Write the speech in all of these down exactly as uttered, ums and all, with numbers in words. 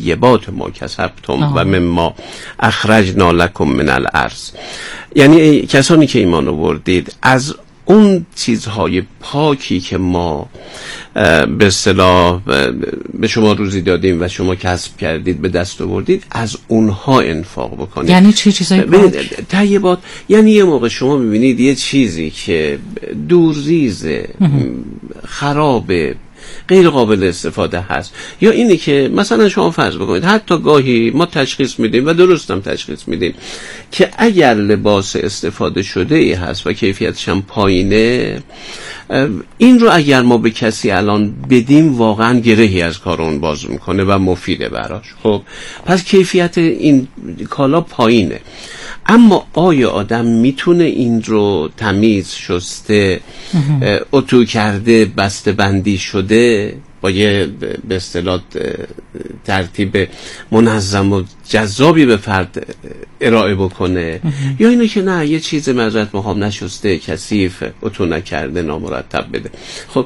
طیبات ما کسبتم و مما اخرجنا لکم من الارض. یعنی کسانی که ایمان آوردید از اون چیزهای پاکی که ما به اصطلاح به شما روزی دادیم و شما کسب کردید به دست آوردید از اونها انفاق بکنید. یعنی چه چیزای پاک؟ طیبات یعنی یه موقع شما میبینید یه چیزی که دورریزه، خرابه، غیر قابل استفاده هست، یا اینی که مثلا شما فرض بکنید حتی گاهی ما تشخیص میدیم و درستم تشخیص میدیم که اگر لباس استفاده شده ای هست و کیفیتش هم پایینه، این رو اگر ما به کسی الان بدیم واقعا گرهی از کار اون باز میکنه و مفیده براش. خب پس کیفیت این کالا پایینه، اما آیا آدم میتونه این رو تمیز شسته اتو کرده بسته بندی شده با یه به اصطلاح ترتیب منظم و جذابی به فرد ارائه بکنه، یا اینه که نه یه چیز معذرت میخوام نشسته کثیف اتو نکرده نامرتب بده؟ خب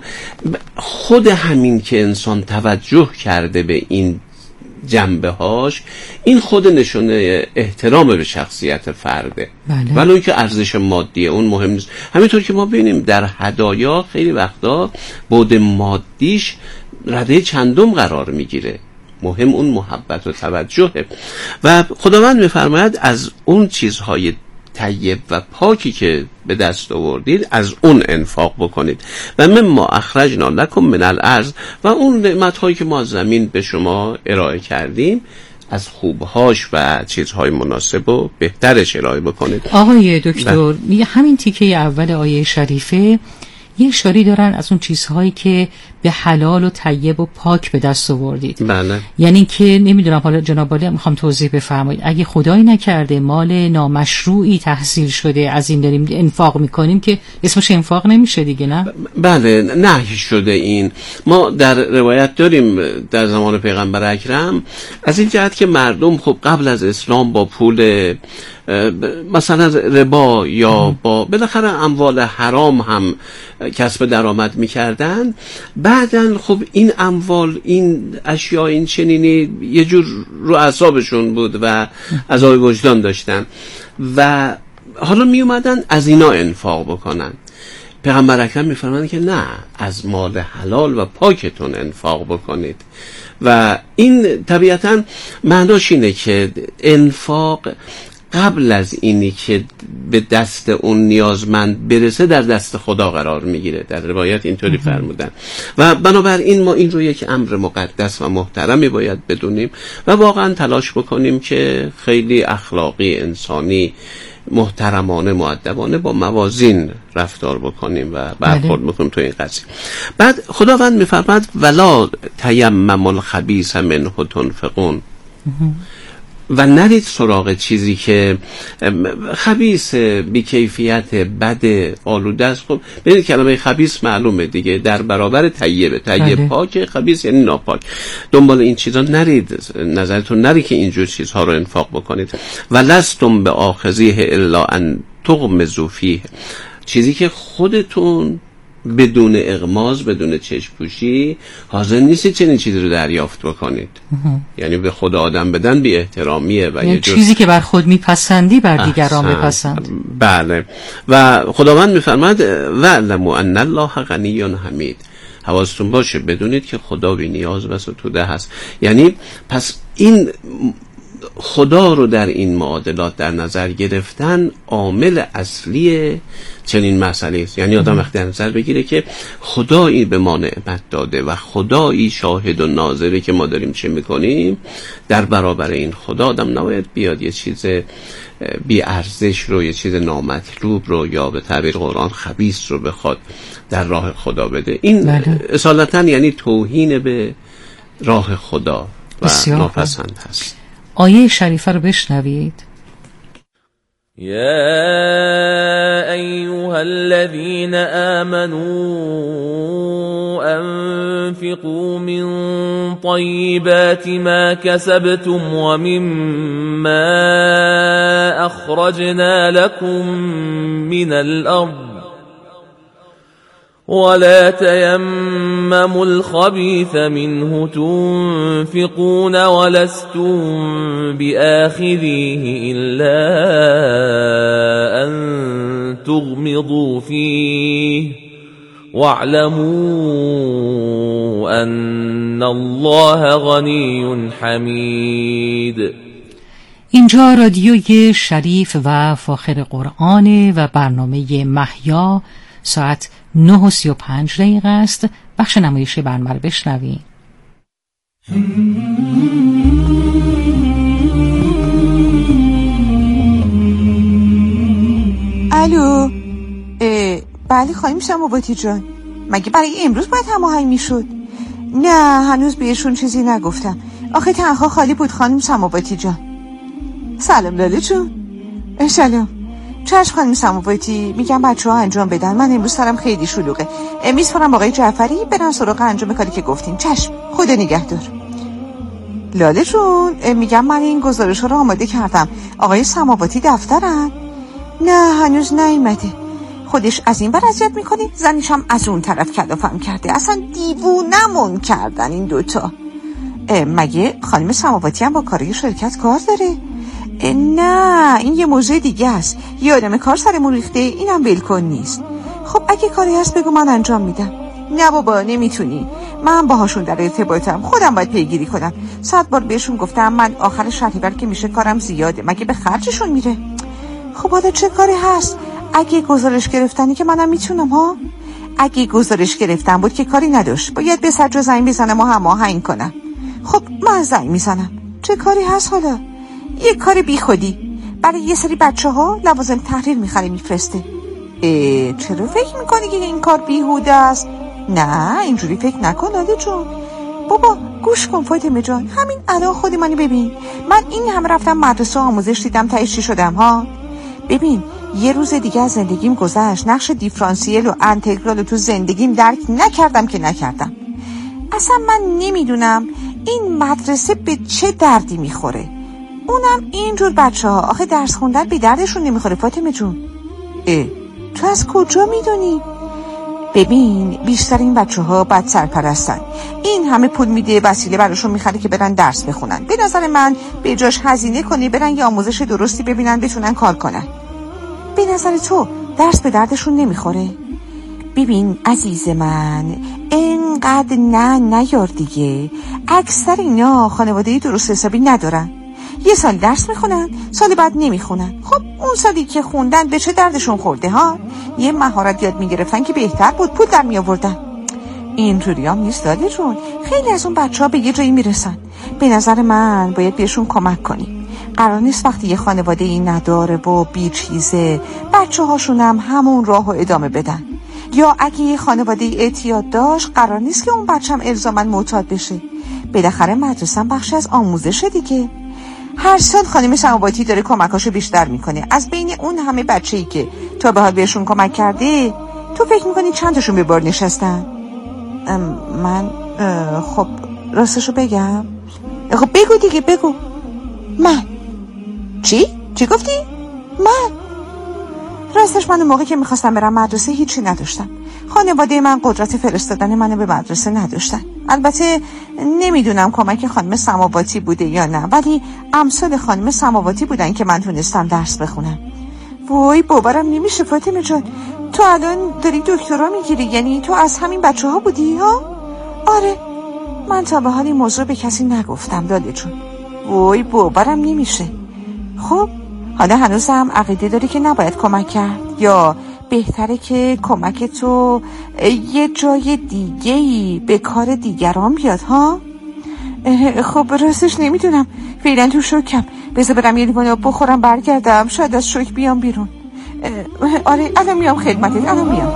خود همین که انسان توجه کرده به این جنبه هاش، این خود نشونه احترام به شخصیت فرده. بله. ولی اون که ارزش مادیه اون مهم نیست. همینطور که ما ببینیم در هدایا خیلی وقتا بعد مادیش رده چندم قرار میگیره، مهم اون محبت و توجهه. و خداوند میفرماید از اون چیزهای طیب و پاکی که به دست آوردید از اون انفاق بکنید و مما اخرجنا لکم من الارض، و اون نعمت‌هایی که ما از زمین به شما ارائه کردیم از خوبهاش و چیزهای مناسب و بهترش ارائه بکنید. آقای دکتر میگه همین تیکه اول آیه شریفه یه اشاره دارن از اون چیزهایی که به حلال و طیب و پاک به دست آوردید. بله. یعنی که نمیدونم حالا جناب عالی میخوام توضیح بفرمایید، اگه خدایی نکرده مال نامشروعی تحصیل شده از این داریم انفاق میکنیم که اسمش انفاق نمیشه دیگه، نه؟ بله نهی شده. این ما در روایت داریم در زمان پیغمبر اکرم از این جهت که مردم خب قبل از اسلام با پول مثلا ربا یا با بالاخره اموال حرام هم کسب درآمد میکردن، بعدن خب این اموال این اشیاء این چنینی یه جور رو اعصابشون بود و عذاب وجدان داشتن و حالا می اومدن از اینا انفاق بکنن. پیغمبر اکرم میفرمایند که نه، از مال حلال و پاکتون انفاق بکنید. و این طبیعتا معناش اینه که انفاق قبل از اینی که به دست اون نیازمند برسه در دست خدا قرار میگیره. در روایت اینطوری فرمودن و بنابراین ما این رو یک امر مقدس و محترمی باید بدونیم و واقعا تلاش بکنیم که خیلی اخلاقی، انسانی، محترمانه، مؤدبانه با موازین رفتار بکنیم و برخورد بکنیم تو این قضیه. بعد خداوند میفرماید ولا تیمموا الخبیث منه تنفقون، و نرید سراغ چیزی که خبیث، بیکیفیت، بد، آلوده است. خب ببینید کلمه خبیث معلومه دیگه، در برابر طیبه. طیب پاک، خبیث یعنی ناپاک. دنبال این چیزا نرید، نظرتون نری که اینجور چیزها رو انفاق بکنید. و لستم به آخذیه الا ان تغمضوا فیه، چیزی که خودتون بدون اغماض، بدون چشم پوشی حاضر نیستید چنین چیزی رو دریافت بکنید. یعنی به خود آدم بدن بی احترامیه و یعنی یه جور چیزی که بر خود میپسندی بر دیگران میپسند. بله. و خداوند میفرماید وَاعْلَمُوا أَنَّ اللَّهَ غَنِیٌّ حمید، حواستون باشه بدونید که خدا بی نیاز و ستوده هست. یعنی پس این خدا رو در این معادلات در نظر گرفتن عامل اصلی چنین مسئله است. یعنی آدم وقتی در نظر بگیره که خدایی به ما نعمت داده و خدایی شاهد و ناظره که ما داریم چه میکنیم، در برابر این خدا آدم نباید بیاد یه چیز بی ارزش رو، یه چیز نامطلوب رو، یا به تعبیر قرآن خبیث رو بخواد در راه خدا بده. این اصالتا یعنی توهین به راه خدا و ناپسند هست. آیه شریفه رو بشنوید. یا ایها الذین آمنوا انفقوا من طیبات ما کسبتم و مما اخرجنا لكم من الارض ولا تيمموا الخبيث منه تنفقون ولستم بآخذيه إلا أن تغمضوا فيه واعلموا أن الله غنی حمید. اینجا رادیوی شریف و فاخر قرآن و برنامه محیا ساعت نه و سی و پنج دقیقه است. بخش نمایش برنامه رو بشنویم. الو. بله خانم سماواتی جان، مگه برای امروز باید هماهنگ میشد؟ نه هنوز بهشون چیزی نگفتم، آخه تنها خالی بود خانم سماواتی جان. سلام لاله جون. سلام. چشم خانم سماواتی، میگم بچه ها انجام بدن، من امروز سرم خیلی شلوغه. میسپارم آقای جعفری برن سراغ انجام کاری که گفتیم. چشم، خدا نگهدار. لاله جون، میگم من این گزارش ها رو آماده کردم، آقای سماواتی دفترن؟ نه هنوز نیومده، خودش از این بر اذیت میکنه، زنیش هم از اون طرف کلافم کرده، اصلا دیوونمون کردن این دوتا. مگه خانم سماواتی هم با کاری شرکت کار داره؟ نه این یه موضوع دیگه است، یه آدم کار سرمون ریخته، اینم ولکن نیست. خب اگه کاری هست بگو من انجام میدم. نه بابا نمیتونی، من باهاشون در ارتباطم، خودم باید پیگیری کنم. صد بار بهشون گفتم من آخر شهریور که میشه کارم زیاده، مگه به خرجشون میره؟ خب حالا چه کاری هست؟ اگه گزارش گرفتنی که منم میتونم ها. اگه گزارش گرفتن بود که کاری نداشت، باید به سجا زنگ بزنم و هماهنگ کنم. خب من زنگ میزنم. چه کاری هست حالا؟ یه کار بی خودی برای یه سری بچه ها لوازم تحریر میخره میفرسته. چرا فکر میکنی که این کار بیهوده است؟ نه اینجوری فکر نکن لاله جون. بابا گوش کن فاطمه جان، همین الان خودی منی ببین، من این هم رفتم مدرسه آموزش دیدم تهش چی شدم ها. ببین یه روز دیگه از زندگیم گذشت، نقش دیفرانسیل و انتگرال تو زندگیم درک نکردم که نکردم. اصلا من نمیدونم این مدرسه به چه دردی میخوره، اونم اینجور بچه ها. آخه درس خوندن به دردشون نمیخوره فاطمه جون. اه تو از کجا میدونی؟ ببین بیشتر این بچه ها بد سرپرستن، این همه پول میده وسیله براشون میخره که برن درس بخونن. به نظر من به جاش هزینه کنی برن یه آموزش درستی ببینن بتونن کار کنن. به نظر تو درس به دردشون نمیخوره؟ ببین عزیز من اینقدر نه نیار دیگه، اکثر اینا خانواده‌ای درست حسابی ندارن، یه سال درس میخونن سال بعد نمیخونن. خب اون سالی که خوندن به چه دردشون خورده ها؟ یه مهارت یاد میگرفتن که بهتر بود پول در میآوردن. اینجوری هم نیست داده جون، خیلی از اون بچه ها به یه جایی میرسن. به نظر من باید بهشون کمک کنی. قرار نیست وقتی یه خانواده این نداره و بی چیزه بچه هاشون هم همون راهو ادامه بدن. یا اگه یه خانواده اعتیاد داشت قرار نیست که اون بچه هم الزاماً معتاد بشه. بالاخره مدرسه هم بخشی از آموزشه دیگه. هر سال خانم سماواتی داره کمکاشو بیشتر میکنه. از بین اون همه بچه‌ای که تا به حال بهشون کمک کرده تو فکر میکنی چند تاشون به بار نشستن؟ من خب راستشو بگم. خب بگو دیگه بگو. من چی؟ چی گفتی؟ من راستش من اون موقع که میخواستم برم مدرسه هیچی نداشتم. خانواده من قدرت فرستادن منو به مدرسه نداشتن. البته نمیدونم کمک خانم سماواتی بوده یا نه، ولی امثال خانم سماواتی بودن که من تونستم درس بخونم. وای باورم نمیشه فاطمه جان، تو الان داری دکترا میگیری؟ یعنی تو از همین بچه ها بودی ها؟ آره من تا به حال این موضوع به کسی نگفتم لاله جون. وای باورم نمیشه. خب حالا هنوزم عقیده داری که نباید کمک کرد، یا بهتره که کمک تو یه جای دیگه‌ای به کار دیگران بیاد ها؟ خب راستش نمیدونم، فعلا تو شوکم. بذار برم یه لیوان آب بخورم برگردم، شاید از شوک بیام بیرون. آره الان میام خدمتت، الان میام.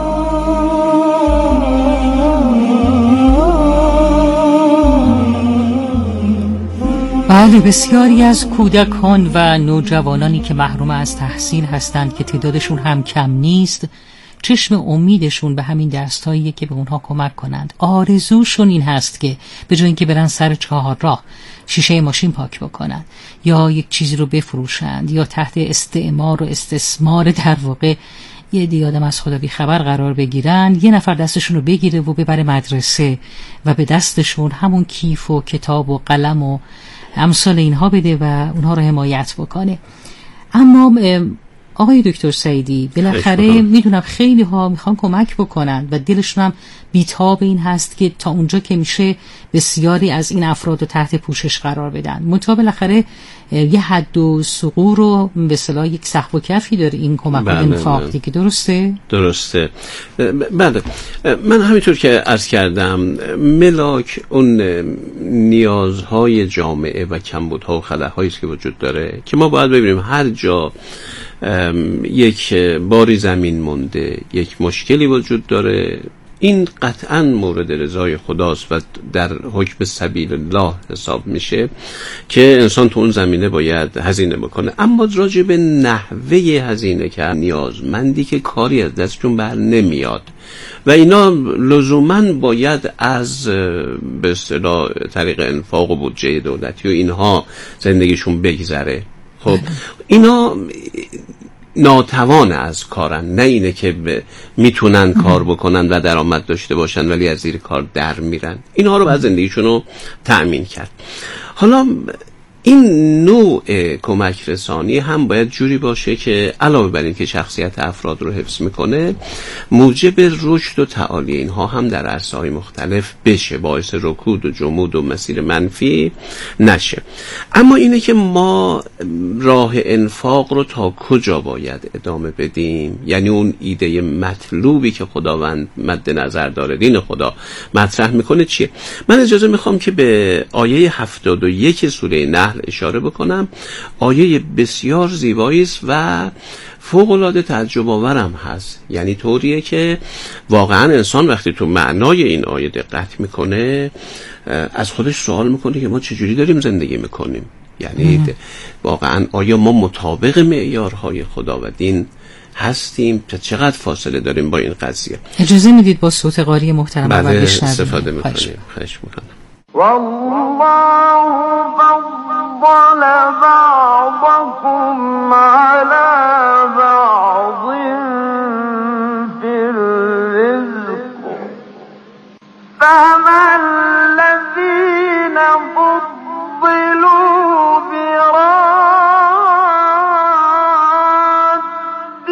بله بسیاری از کودکان و نوجوانانی که محروم از تحصیل هستند که تعدادشون هم کم نیست، چشم امیدشون به همین دستاییه که به اونها کمک کنند. آرزوشون این هست که به جای اینکه برن سر چهار راه شیشه ماشین پاک بکنند یا یک چیزی رو بفروشند یا تحت استعمار و استثمار در واقع یه عده آدم از خدا بی خبر قرار بگیرن، یه نفر دستشون رو بگیره و ببره مدرسه و به دستشون همون کیف و کتاب و قلم و امثال اینها بده و اونها رو حمایت بکنه. اما آقای دکتر سعیدی، بالاخره میدونم خیلی ها میخوان کمک بکنن و دلشون هم بیتاب این هست که تا اونجا که میشه بسیاری از این افراد رو تحت پوشش قرار بدن. منتها بالاخره یه حد و سقور رو به اصطلاح یک سقف و کفی داره این کمک و انفاق دیگه، درسته؟ درسته. بله، من همینطور که عرض کردم ملاک اون نیازهای جامعه و کمبودها و خلاهایی که وجود داره که ما باید ببینیم هر جا یک باری زمین مونده، یک مشکلی وجود داره، این قطعا مورد رضای خداست و در حکم سبیل الله حساب میشه که انسان تو اون زمینه باید هزینه بکنه. اما راجع به نحوه هزینه که نیازمندی که کاری از دستشون بر نمیاد و اینا لزوما باید از به اصطلاح طریق انفاق و بودجه دولتی و اینها زندگیشون بگذره. خب اینا ناتوان از کارن، نه اینه که میتونن کار بکنن و درآمد داشته باشن ولی از زیر کار در میرن. اینها رو باید زندگیشون رو تأمین کرد. حالا این نوع کمک رسانی هم باید جوری باشه که علاوه بر این که شخصیت افراد رو حفظ میکنه، موجب رشد و تعالی اینها هم در عرصه‌های مختلف بشه، باعث رکود و جمود و مسیر منفی نشه. اما اینه که ما راه انفاق رو تا کجا باید ادامه بدیم، یعنی اون ایده مطلوبی که خداوند مد نظر داره، دین خدا مطرح میکنه چیه. من اجازه میخوام که به آیه هفتاد و یک سوره نحل اشاره بکنم. آیه بسیار زیبایی است و فوق‌العاده تعجب آورم هست. یعنی طوریه که واقعا انسان وقتی تو معنای این آیه دقت میکنه از خودش سوال میکنه که ما چجوری داریم زندگی میکنیم. یعنی واقعا آیا ما مطابق معیارهای خدا و دین هستیم؟ چقدر فاصله داریم با این قضیه؟ اجازه میدید با صوت قاری محترم بعد اول بشنویم؟ استفاده میکنیم. خواهش میکنم. والله فضل بعضكم على بعض في الرزق فما الذين فضلوا براد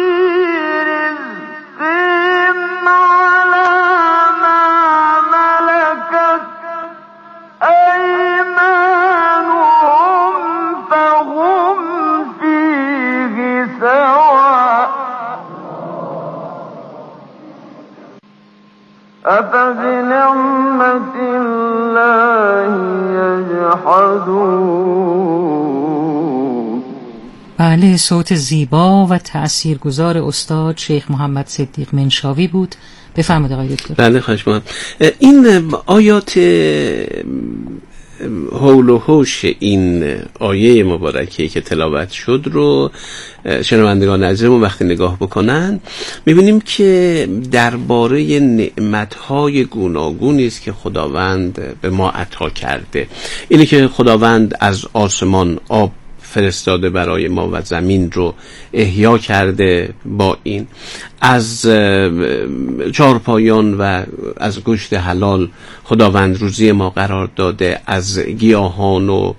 رزقهم على ما ملكت أيمانهم فهم فيه سواء أفبنعمة الله يجحدون. بله، صوت زیبا و تأثیرگذار استاد شیخ محمد صدیق منشاوی بود. بفرمایید آقای دکتر. بله خواهش می‌کنم. این آیات حول و حوش این آیه مبارکه که تلاوت شد رو شنوندگان عزیزمون وقتی نگاه بکنن می‌بینیم که درباره نعمت‌های گوناگونی است که خداوند به ما عطا کرده. اینه که خداوند از آسمان آب فرستاده برای ما و زمین رو احیا کرده، با این از چارپایان و از گوشت حلال خداوند روزی ما قرار داده، از گیاهان و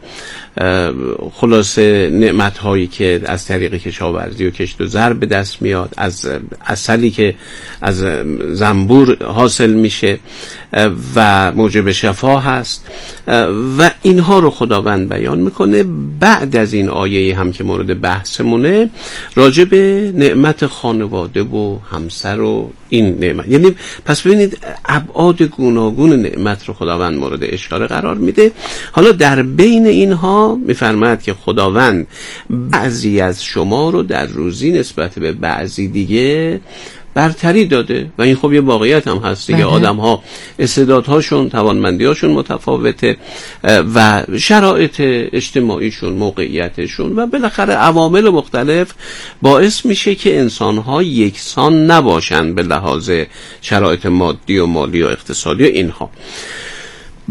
خلاصه نعمت هایی که از طریق کشاورزی و کشت و زر به دست میاد، از عسلی که از زنبور حاصل میشه و موجب شفا هست و اینها رو خداوند بیان میکنه. بعد از این آیه هم که مورد بحثمونه راجع به نعمت خانواده و همسر و این نعمت، یعنی پس ببینید ابعاد گوناگون نعمت رو خداوند مورد اشاره قرار میده. حالا در بین اینها میفرماید که خداوند بعضی از شما رو در روزی نسبت به بعضی دیگه برتری داده و این خب یه واقعیت هم هست دیگه. آدم ها استعدادهاشون، توانمندیاشون متفاوته و شرایط اجتماعیشون، موقعیتشون و بالاخره عوامل مختلف باعث میشه که انسان ها یکسان نباشن به لحاظ شرایط مادی و مالی و اقتصادی و اینها.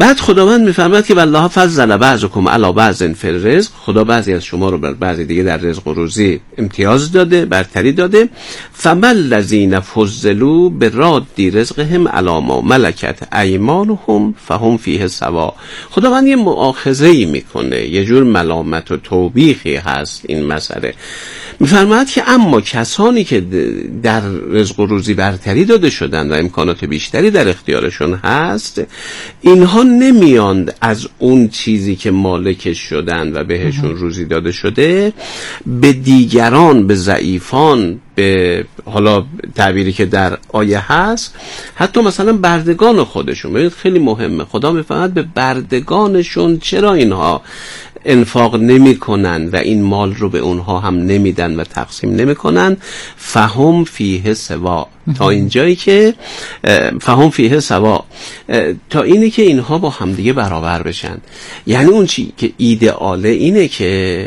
بعد خداوند میفرماید که والله فضل بعضکم علی بعض فی الرزق، خدا بعضی از شما رو بر بعضی دیگه در رزق و روزی امتیاز داده، برتری داده. فمن الذین فضلوا براد رزقهم علی ما ملکت ایمانهم فهم فیه سوا. خداوند یه مؤاخذه‌ای میکنه، یه جور ملامت و توبیخی هست این مسئله. میفرماید که اما کسانی که در رزق و روزی برتری داده شدن و امکانات بیشتری در اختیارشون هست، اینها نمیاند از اون چیزی که مالکش شدن و بهشون روزی داده شده به دیگران، به ضعیفان، به حالا تعبیری که در آیه هست حتی مثلا بردگان خودشون. ببینید خیلی مهمه، خدا میفرماید به بردگانشون چرا اینها انفاق نمی کنن و این مال رو به اونها هم نمیدن و تقسیم نمی کنن. فهم فیه سوا، تا اینجایی که فهم فیه سوا، تا اینه که اینها با همدیگه برابر بشن. یعنی اون چی که ایدئاله اینه که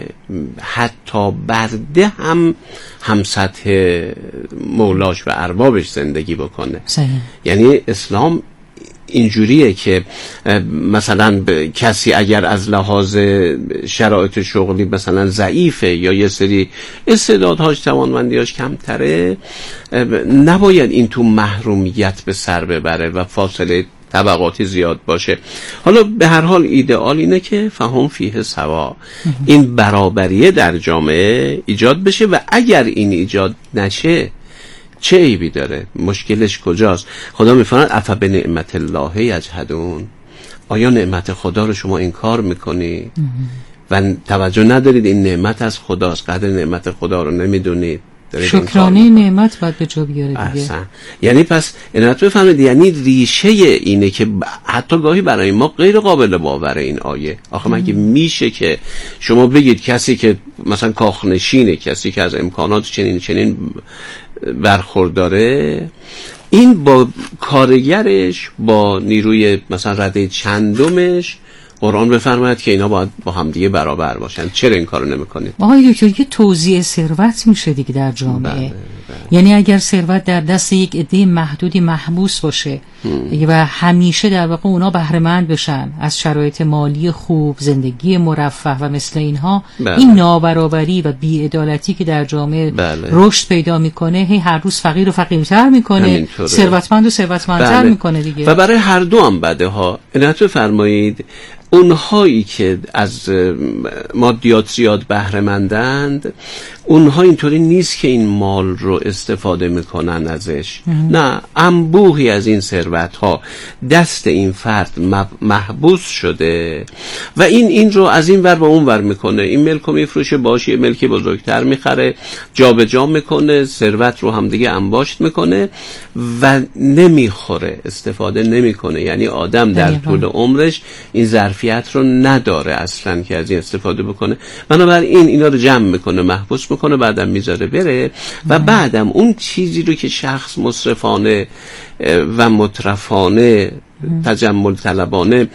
حتی برده هم هم سطح مولاش و اربابش زندگی بکنه. صحیح. یعنی اسلام اینجوریه که مثلا کسی اگر از لحاظ شرایط شغلی مثلا ضعیفه یا یه سری استعدادهاش، توانمندیاش کمتره، نباید این تو محرومیت به سر ببره و فاصله طبقاتی زیاد باشه. حالا به هر حال ایدئال اینه که فهم فیه سوا، این برابریه در جامعه ایجاد بشه و اگر این ایجاد نشه چه عیبی داره؟ مشکلش کجاست؟ خدا میفرماید اف بنعمت الله یجحدون، آیا نعمت خدا رو شما انکار میکنی و توجه ندارید این نعمت از خداست، قدر نعمت خدا رو نمیدونید؟ شکرانه نعمت باید به جا بیاره دیگه. احسن. یعنی پس اینت بفهمید، یعنی ریشه اینه که حتی گاهی برای ما غیر قابل باوره این آیه. آخه مگه میشه که شما بگید کسی که مثلا کاخنشینه، کسی که از امکانات چنین چنین برخورداره، این با کارگرش، با نیروی مثلا رده چندمش، قرآن بفرماید که اینا باید با هم دیگه برابر باشن. چرا این کارو نمی‌کنید؟ آقای دکتر، یه توزیع ثروت میشه دیگه در جامعه. بله، بله. یعنی اگر ثروت در دست یک عده محدودی محبوس باشه هم. و همیشه در واقع اونا بهره مند بشن از شرایط مالی خوب، زندگی مرفه و مثل اینها، بله. این نابرابری و بی‌عدالتی که در جامعه بله. رشد پیدا میکنه، هی هر روز فقیر و فقیرتر میکنه، ثروتمند و ثروتمندتر بله. میکنه دیگه. و برای هر دو هم بده ها. عنایت بفرمایید، اونهایی که از مادیات زیاد بهره مندند، اونها اینطوری نیست که این مال رو استفاده میکنن ازش. نه، انبوهی از این ثروت ها دست این فرد محبوس شده و این این رو از این ور به اون ور میکنه، این ملک رو میفروشه، باشه یه ملکی بزرگتر میخره، جا به جا میکنه، ثروت رو هم دیگه انباشت میکنه و نمیخوره، استفاده نمیکنه. یعنی آدم در طول عمرش این ظرفیت رو نداره اصلا که از این استفاده بکنه. بنابراین اینا رو جمع میکنه، محبوس میکنه، بعدم میذاره بره و بعدم اون چیزی رو که شخص مصرفانه و مترفانه تجمل طلبانه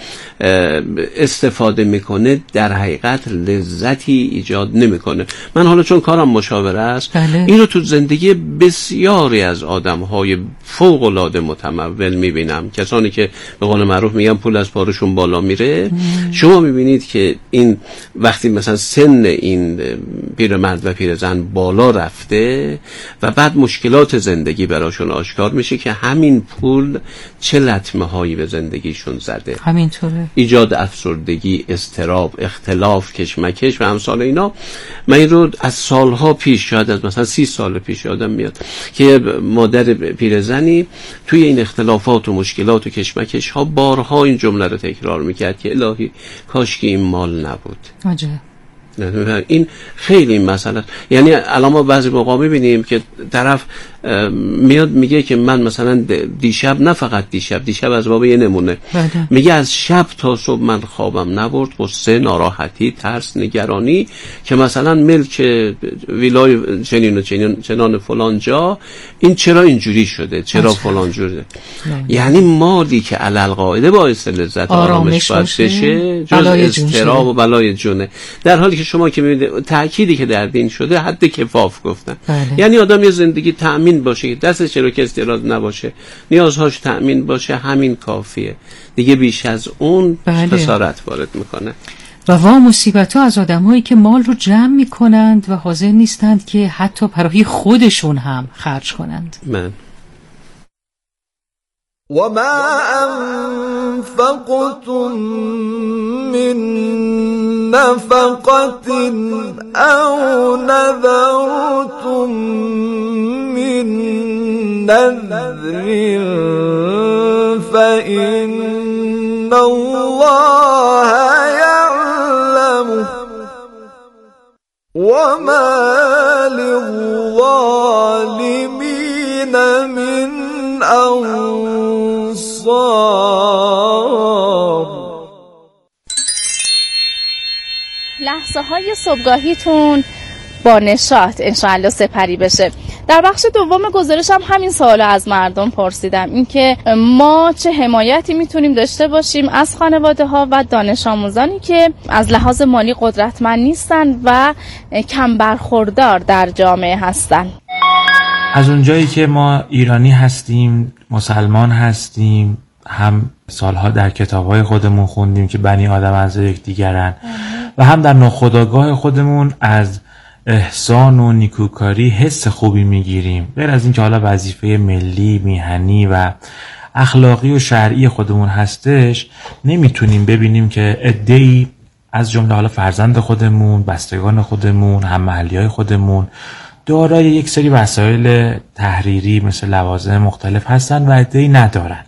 استفاده میکنه، در حقیقت لذتی ایجاد نمیکنه. من حالا چون کارم مشاوره است، بله. این رو تو زندگی بسیاری از آدم‌های فوق العاده متمول میبینم. کسانی که به قول معروف میگن پول از پارشون بالا میره. مم. شما میبینید که این وقتی مثلا سن این پیرمرد و پیرزن بالا رفته و بعد مشکلات زندگی براشون آشکار میشه که همین پول چه لطمه هایی به زندگیشون زده. همینطوره. ایجاد افسردگی، اضطراب، اختلاف، کشمکش و امثال اینا. من این رو از سالها پیش، شاید از مثلا سی سال پیش یادم میاد که مادر پیرزنی توی این اختلافات و مشکلات و کشمکش ها بارها این جمله رو تکرار میکرد که الهی کاش که این مال نبود. عجب. این خیلی این مسئله. یعنی الان ما بعضی موقع میبینیم که طرف میاد میگه که من مثلا دیشب، نه فقط دیشب، دیشب از باب یه نمونه، بده. میگه از شب تا صبح من خوابم نبرد، غصه، ناراحتی، ترس، نگرانی که مثلا ملک ویلای چنین و چنین چنان فلان جا این چرا اینجوری شده، چرا فلان جوره. یعنی مالی که علل قاعده باعث لذت آرامش باشه جز اضطراب و بلای جونه، در حالی که شما که میبینید تأکیدی که در دین شده حد کفاف گفتن. بله. یعنی آدم یه زندگی تأمین تأمین باشه، دستش رو که استعراض نباشه، نیازهاش تأمین باشه، همین کافیه دیگه. بیش از اون بله. خسارت وارد میکنه. و وا مصیبت ها از آدم هایی که مال رو جمع میکنند و حاضر نیستند که حتی برای خودشون هم خرج کنند. من وما أنفقتم من نفقة أو نذرتم من نذر فإن الله يعلم وما للظالمين من أنصار. لحظه های صبحگاهیتون با نشاط انشاءالله سپری بشه. در بخش دوم گزارشم همین سوالو از مردم پرسیدم، اینکه ما چه حمایتی میتونیم داشته باشیم از خانواده ها و دانش آموزانی که از لحاظ مالی قدرتمند نیستن و کم برخوردار در جامعه هستن. از اونجایی که ما ایرانی هستیم، مسلمان هستیم، هم سالها در کتاب‌های خودمون خوندیم که بنی آدم از یکدیگرن و هم در ناخودآگاه خودمون از احسان و نیکوکاری حس خوبی میگیریم، غیر از اینکه حالا وظیفه ملی، میهنی و اخلاقی و شرعی خودمون هستش، نمیتونیم ببینیم که عده‌ای از جمله حالا فرزند خودمون، بستگان خودمون، هم محلیای خودمون دارای یک سری وسایل تحریری مثل لوازم مختلف هستن و عده‌ای ندارن.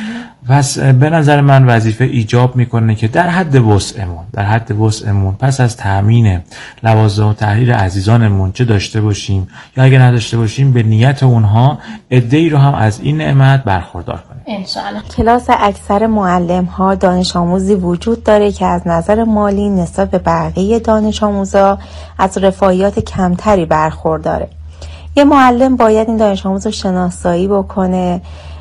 پس به نظر من وظیفه ایجاب میکنه که در حد وسعمون در حد وسعمون پس از تامین لوازم و تحریر عزیزانمون چه داشته باشیم یا اگه نداشته باشیم به نیت اونها عده‌ای رو هم از این نعمت برخوردار کنیم انشاءالله. کلاس اکثر معلم ها دانش آموزی وجود داره که از نظر مالی نسبت به بقیه دانش آموزا از رفاهیات کمتری برخورداره. یه معلم باید این دانش آموز رو شناسایی بکنه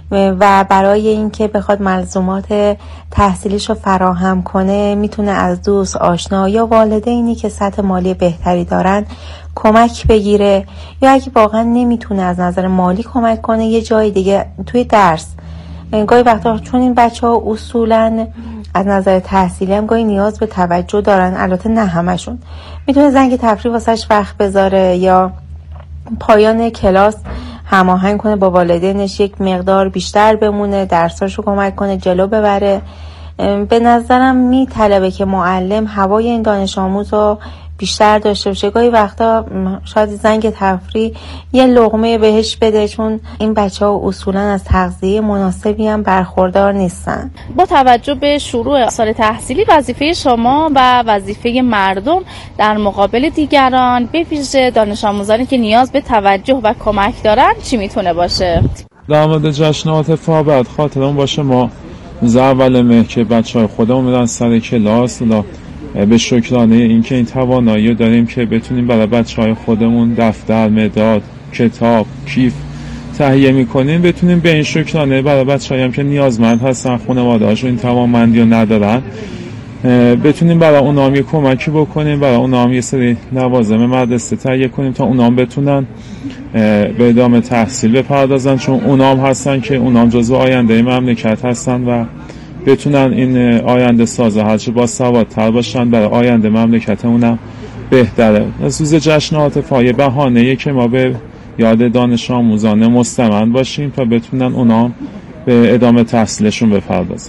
و برای اینکه بخواد ملزومات تحصیلیش رو فراهم کنه میتونه از دوست، آشنا یا والدینی که سطح مالی بهتری دارن کمک بگیره، یا اگه واقعا نمیتونه از نظر مالی کمک کنه یه جای دیگه توی درس. گاهی وقتا چون این بچه ها اصولاً از نظر تحصیلی هم گاهی نیاز به توجه دارن، البته نه همشون، میتونه زنگ تفریح واسش وقت بذاره یا پایان کلاس هماهنگ کنه با والدینش یک مقدار بیشتر بمونه، درساشو کمک کنه جلو ببره. به نظرم میطلبه که معلم هوای این دانش آموز رو بیشتر داشته باشه. گاهی وقتا شاید زنگ تفریح یه لقمه بهش بده، چون این بچه ها اصولا از تغذیه مناسبی هم برخوردار نیستن. با توجه به شروع سال تحصیلی وظیفه شما و وظیفه مردم در مقابل دیگران به ویژه دانش آموزانی که نیاز به توجه و کمک دارن چی میتونه باشه؟ در مورد جشنات فابد خاطرمون باشه ما روز اول مه که بچه های خودمون میرن سر کلاس به شکرانه اینکه این توانایی داریم که بتونیم برای بچه‌های خودمون دفتر، مداد، کتاب، کیف تهیه می‌کنیم، بتونیم به این شکرانه برای بچه‌هایی هم که نیازمند هستن، خانواده‌هاشون این توانمندی رو ندارن، بتونیم برای اونها هم یه کمکی بکنیم، برای اونها هم یه سری لوازم مدرسه تهیه کنیم تا اونها هم بتونن به ادامه تحصیل بپردازن، چون اونها هم هستن که اونها هم جزو آینده مملکت هستن و بتونن این آینده سازه هرچه با سوادتر باشن برای آینده مملکتمونم بهتره. از روز جشن عاطفه بهانه‌ایه که ما به یاد دانش آموزان مستمند باشیم تا بتونن اونا به ادامه تحصیلشون بپردازن.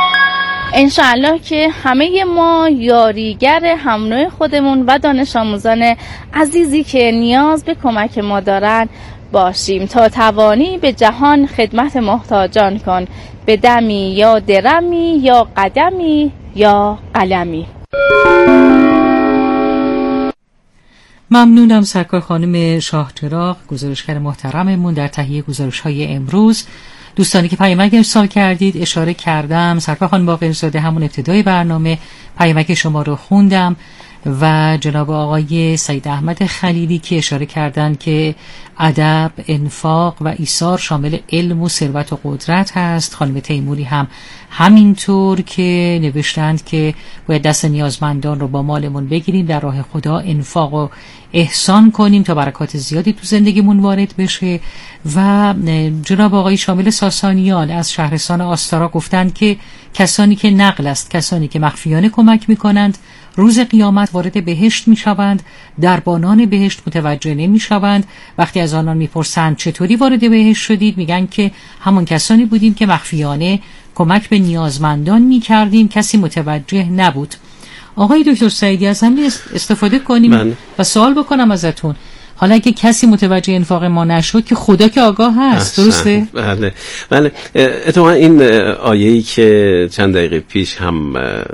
انشاءالله که همه ما یاریگر همنوع خودمون و دانش آموزان عزیزی که نیاز به کمک ما دارن باشیم تا توانی به جهان خدمت محتاجان کن، به دمی یا درمی یا قدمی یا قلمی. ممنونم سرکار خانم شاه چراغ، گزارشگر محترممون در تهیه گزارش‌های امروز. دوستانی که پیامک ارسال کردید اشاره کردم، سرکار خانم باقرزاده همون ابتدای برنامه پیامک شما رو خوندم. و جناب آقای سید احمد خلیلی که اشاره کردند که ادب، انفاق و ایثار شامل علم و ثروت و قدرت هست. خانم تیموری هم همینطور که نوشتند که باید دست نیازمندان رو با مالمون بگیریم، در راه خدا انفاق و احسان کنیم تا برکات زیادی تو زندگیمون وارد بشه. و جناب آقای شامل ساسانیان از شهرستان آستارا گفتند که کسانی که نقل است، کسانی که مخفیانه کمک میکنند روز قیامت وارد بهشت میشوند، دربانان بهشت متوجه نمیشوند. وقتی از آنان میپرسند چطوری وارد بهشت شدید، میگن که همون کسانی بودیم که مخفیانه کمک به نیازمندان میکردیم، کسی متوجه نبود. آقای دکتر سعیدی از همین استفاده کنیم من. و سوال بکنم ازتون، حالا اگه کسی متوجه انفاق ما نشد که خدا که آگاه هست، درسته؟ بله بله. اتفاقا این آیه‌ای که چند دقیقه پیش هم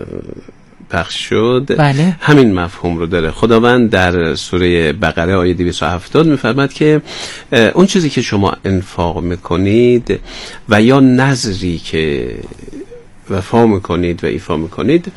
پخش شد بله. همین مفهوم رو داره. خداوند در سوره بقره آیه دویست و هفتاد می‌فرماید که اون چیزی که شما انفاق میکنید و یا نذری که وفا میکنید و ایفا میکنید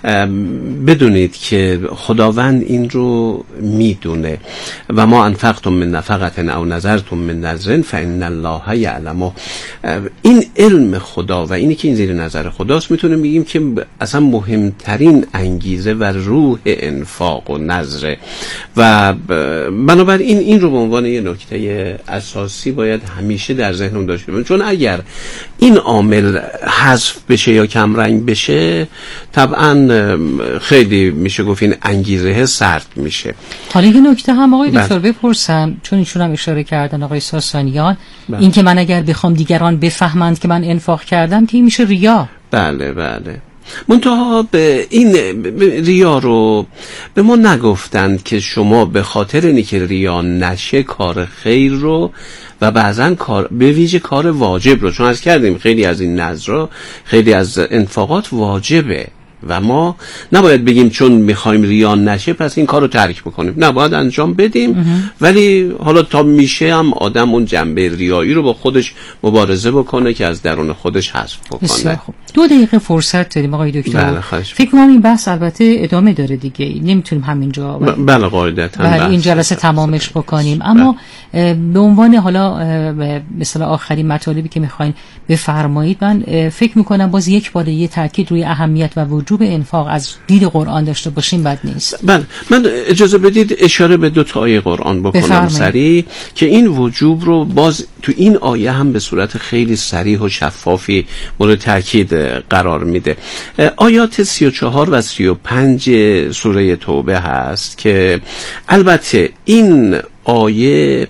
بدونید که خداوند این رو میدونه. و ما انفقتم من نفقت او نذرتم من نذر فإن الله یعلم. این علم خدا و اینی که این زیر نظر خداست، میتونیم بگیم که اصلا مهمترین انگیزه و روح انفاق و نذر. و بنابراین این رو به عنوان یه نکته اساسی باید همیشه در ذهنمون داشته باشیم، چون اگر این عامل حذف بشه یا کم رنگ بشه طبعا خیلی میشه گفت این انگیزه سرد میشه. حالا یه نکته هم آقای دکتر بپرسم، چون ایشون هم اشاره کردن آقای ساسانیان، این که من اگر بخوام دیگران بفهمند که من انفاق کردم که این میشه ریا. بله بله. منتها به این ریا رو به ما نگفتند که شما به خاطر اینکه ریا نشه کار خیر رو و بعضن کار به ویژه کار واجب رو، چون از کردیم خیلی از این نذرها، خیلی از انفاقات واجبه و ما نباید بگیم چون میخوایم ریا نشه پس این کار رو ترک بکنیم، نباید انجام بدیم اه. ولی حالا تا میشه هم آدم اون جنبه ریایی رو با خودش مبارزه بکنه که از درون خودش حذف بکنه. دو دقیقه فرصت داریم آقای دکتر. بله فکر کنم این بحث البته ادامه داره دیگه، نمیتونیم همینجا ب- بله قاعدتا بله این جلسه تمامش بکنیم، اما بله. به عنوان حالا مثلا آخرین مطالبی که میخواین بفرمایید، من فکر میکنم باز یک بار یه تاکید روی اهمیت و وجوب انفاق از دید قرآن داشته باشیم بد نیست. بله من اجازه بدید اشاره به دو تا آیه قرآن بکنم سریع که این وجوب رو باز تو این آیه هم به صورت خیلی صریح و شفافی مورد تاکید قرار میده. آیات سی و چهار و سی و پنج سوره توبه هست که البته این آیه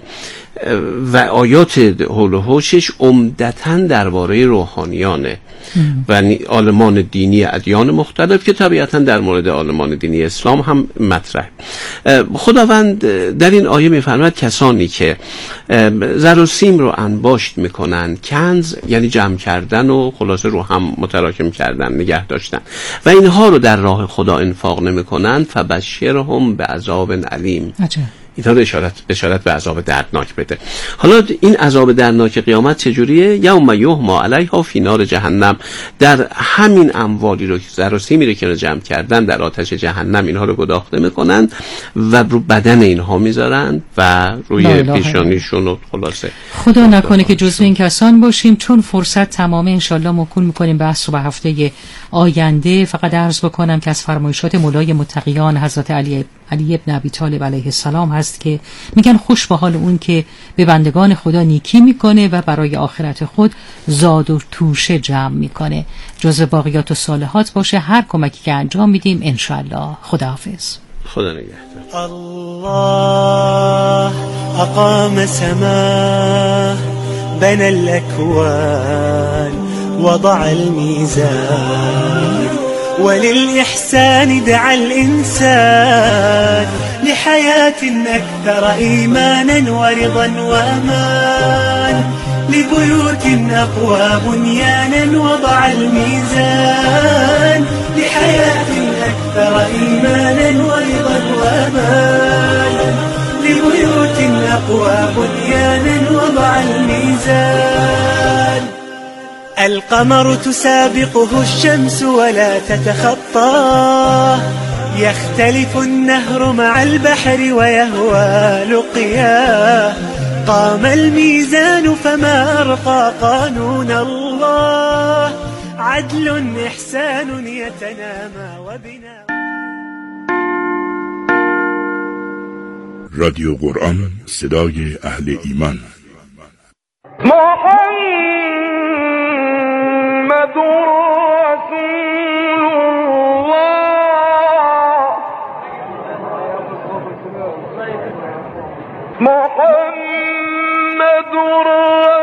و آیات حول و حوشش عمدتاً درباره روحانیانه و عالمان دینی ادیان مختلف که طبیعتاً در مورد عالمان دینی اسلام هم مطرح. خداوند در این آیه می‌فرماید کسانی که زر و سیم رو انباشت میکنن، کنز یعنی جمع کردن و خلاصه رو هم متراکم کردن، نگه داشتن و اینها رو در راه خدا انفاق نمیکنن، فبشرهم به عذاب علیم. اینها رو اشارت, اشارت به عذاب دردناک بده. حالا این عذاب دردناک قیامت چجوریه؟ یوم یحما علیها فی نار جهنم، در همین اموالی رو که زر و سیمی رو که جمع کردن در آتش جهنم اینها رو گداخته میکنن و رو بدن اینها میذارن و روی پیشانیشون و خلاصه خدا نکنه که جزو این کسان باشیم. چون فرصت تمامه انشالله موکول میکنیم بحث رو به هفته آینده. فقط عرض بکنم که از فرمایشات مولای متقیان حضرت علی علی ابن ابی طالب علیه السلام هست که میگن خوش به حال اون که به بندگان خدا نیکی میکنه و برای آخرت خود زاد و توشه جمع میکنه. جزء باقیات و صالحات باشه هر کمکی که انجام میدیم انشالله. خداحافظ. خدا نگهدار. الله اقام سماه بنى الاكوان وضع الميزان وللإحسان دعا الإنسان لحياة أكثر إيمانا ورضا وأمان لبيوت أقوى بنيانا وضع الميزان لحياة أكثر إيمانا ورضا وأمان لبيوت أقوى بنيانا وضع الميزان القمر تسابقه الشمس ولا تتخطاه يختلف النهر مع البحر ويهوى لقياه. قام الميزان فما أرقى قانون الله، عدل إحسان يتنامى وبنا. رادیو قرآن، صدای اهل ایمان. محمد رسول الله، محمد رسول